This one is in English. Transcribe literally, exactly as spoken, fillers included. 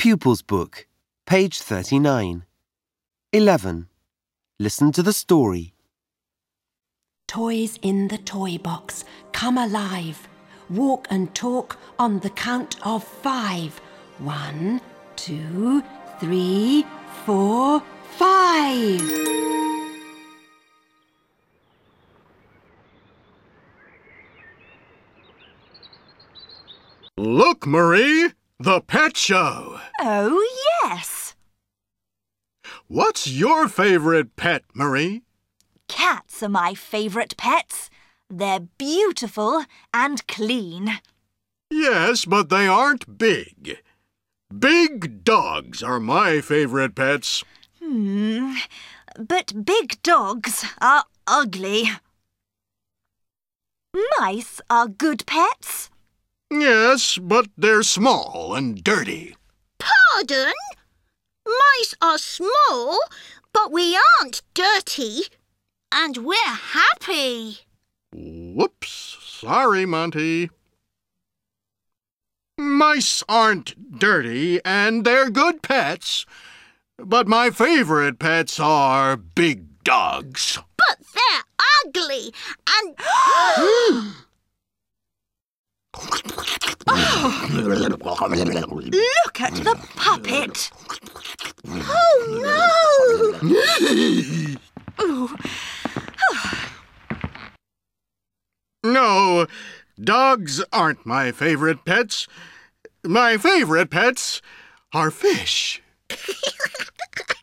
Pupils Book, page thirty-nine. eleven. Listen to the story. Toys in the toy box, come alive. Walk and talk on the count of five. One, two, three, four, five. Look, Marie, the pet show. Oh, yes. What's your favorite pet, Marie? Cats are my favourite pets. They're beautiful and clean. Yes, but they aren't big. Big dogs are my favorite pets. Hmm, but big dogs are ugly. Mice are good pets. Yes, but they're small and dirty. Pardon? Mice are small, but we aren't dirty. And we're happy. Whoops, sorry, Monty. Mice aren't dirty, and they're good pets. But my favorite pets are big dogs. But they're ugly and... Look at the puppet. Oh, no! Ooh. No, dogs aren't my favorite pets. My favorite pets are fish.